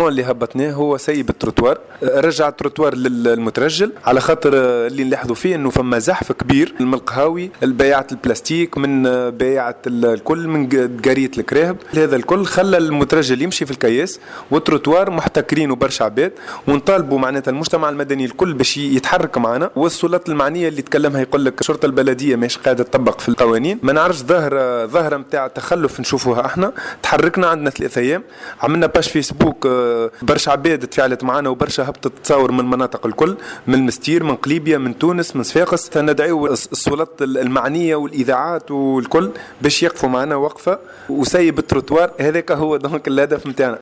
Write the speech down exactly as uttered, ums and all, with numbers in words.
الاموندمون اللي هبطناه هو سيب التروتوار، رجع التروتوار للمترجل، على خاطر اللي نلاحظوا فيه انه فما زحف كبير من القهاوي، البياعة البلاستيك، من بياعة الكل، من قرية الكراهب، هذا الكل خلى المترجل يمشي في الكياس والتروتوار محتكرين وبرشا عباد. ونطالبوا معناتها المجتمع المدني الكل باش يتحرك معنا، والسلطات المعنيه اللي تكلمها يقول لك الشرطه البلديه مش قاعده تطبق في القوانين. ما نعرفش ظاهره ظاهره نتاع تخلف نشوفوها احنا. تحركنا عندنا ثلاث ايام، عملنا باش فيسبوك، برشا عباد تفاعلت معنا وبرشا هبطت تصور من المناطق الكل، من المستير، من قليبيه، من تونس، من صفاقس. ندعو السلطات المعنيه والاذاعات والكل باش يقفوا معنا وقفه وسيب التروتوار. هذاك هو دونك الهدف نتاعنا.